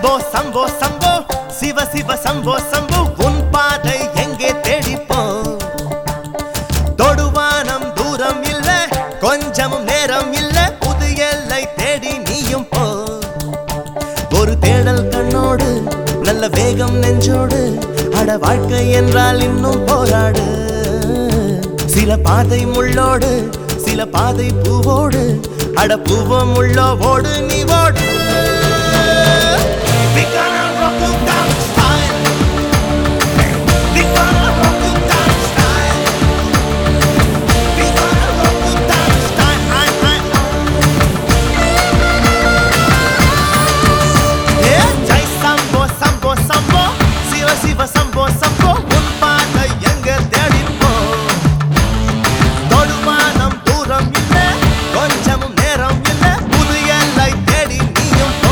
சம்போ சம்போ சம்போ சிவ சிவ சம்போ சம்போ உன் பாதை எங்கே தேடிப்போம் தொடுவானம் தூரம் இல்ல கொஞ்சமும் நேரம் இல்ல புது எல்லை தேடி நீயும் போ ஒரு தேடல் கண்ணோடு நல்ல வேகம் நெஞ்சோடு அட வாழ்க்கை என்றால் இன்னும் போராடு சில பாதை முள்ளோடு சில பாதை பூவோடு அட பூவம் முள்ளோ ஓடு நீ ஓடு We gonna rock you down style. We gonna rock you down style. We gonna rock you down style. Yeah, Jai Sambo Sambo Sambo, Siva Siva Sambo Sambo, un paada yenga thedippo. Thoduvanam dooram illa, konjamum neram illa, pudu ellai thedi neeyum po.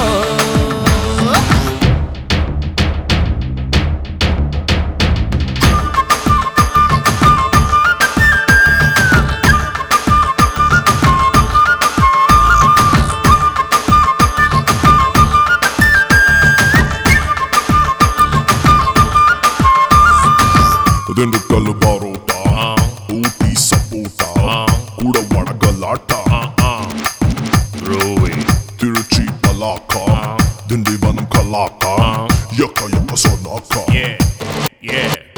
Dindukallu barota, ooty sapota, kuda vadagalatta, Rovi, Tiruchi palaka, Dindivanam kalaka, Yaka yaka sonaka. Yeah.